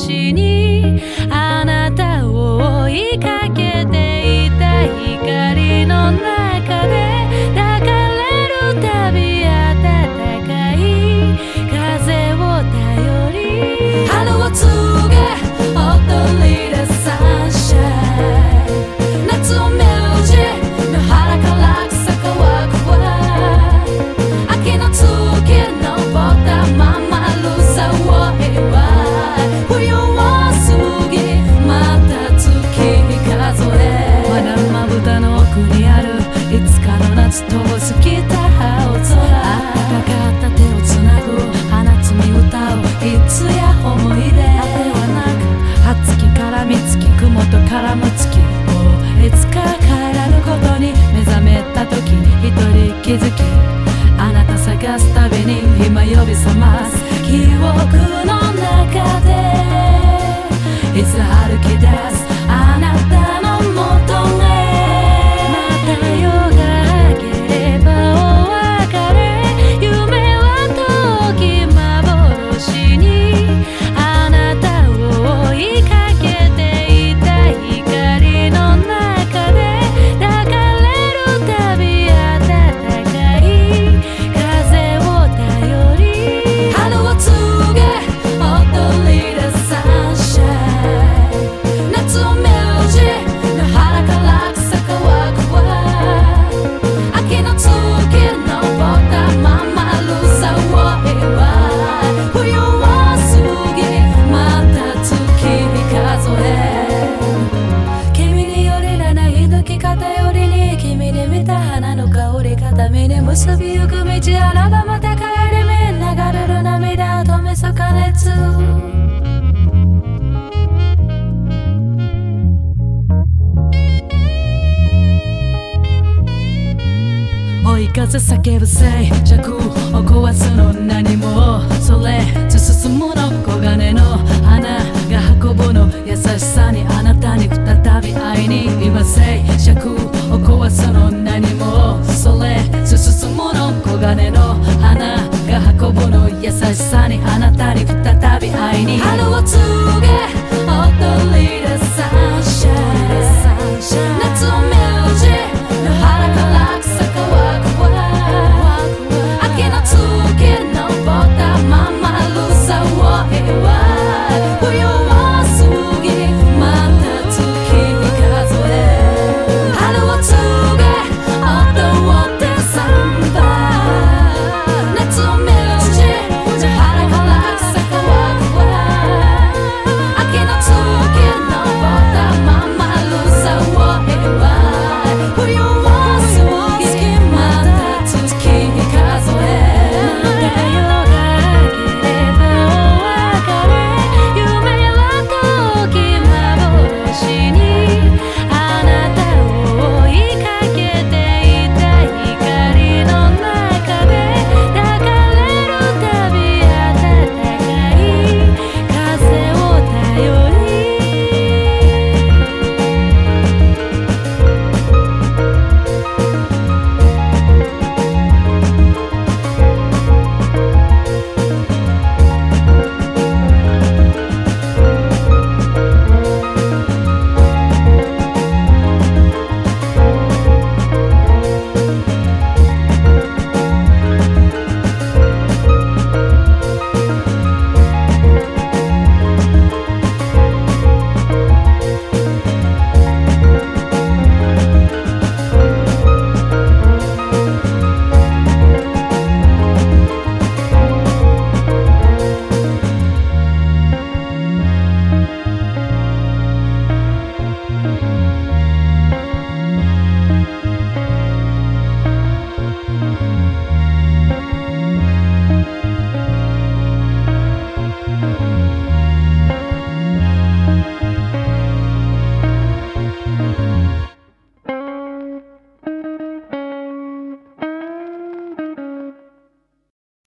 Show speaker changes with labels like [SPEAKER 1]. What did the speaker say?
[SPEAKER 1] 幻にあなたを追いかけていた光の中で抱かれるたび暖かい風を頼り春を告げ踊り出サンシャイン夏を目打ち野原から草乾くわ秋の月のぼったままるさを祝い冬を過ぎまた月数えまだまぶたの奥にあるいつかの夏と過ぎた青空あったかかった手をつなぐ花摘み歌ういつや思い出ではなく初月から三月雲と絡む月いつか帰らぬことに目覚めた時一人気づきあなた探すたびに今呼び覚ます記憶の中でいつ歩き出すあなたの元へまた夜が明ければお別れ夢は遠き幻にあなたを追いかけていた光の中で抱かれるたび暖かい風を頼り春を告げ踊り出サンシャイン夏を目打ち野原から草乾くわ秋の月のぼったままるさを祝い冬を過ぎまた月数え君によりらない抜き方よりに君に見た花の香り片身に結びゆく道あらばまた帰り目流れる涙を止めそ加熱追い風叫ぶ静寂を壊すの何も